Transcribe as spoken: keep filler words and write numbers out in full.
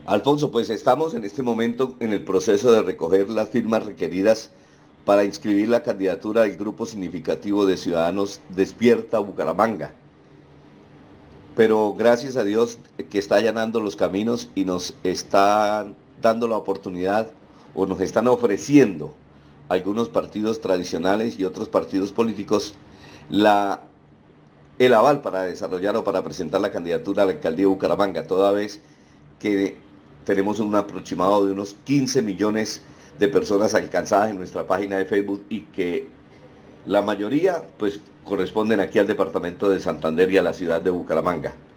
Alfonso, pues estamos en este momento en el proceso de recoger las firmas requeridas para inscribir la candidatura del grupo significativo de ciudadanos Despierta Bucaramanga. Pero gracias a Dios que está allanando los caminos y nos está dando la oportunidad o nos están ofreciendo algunos partidos tradicionales y otros partidos políticos la, el aval para desarrollar o para presentar la candidatura a la alcaldía de Bucaramanga, toda vez que tenemos un aproximado de unos quince millones de personas alcanzadas en nuestra página de Facebook y que la mayoría pues corresponden aquí al departamento de Santander y a la ciudad de Bucaramanga.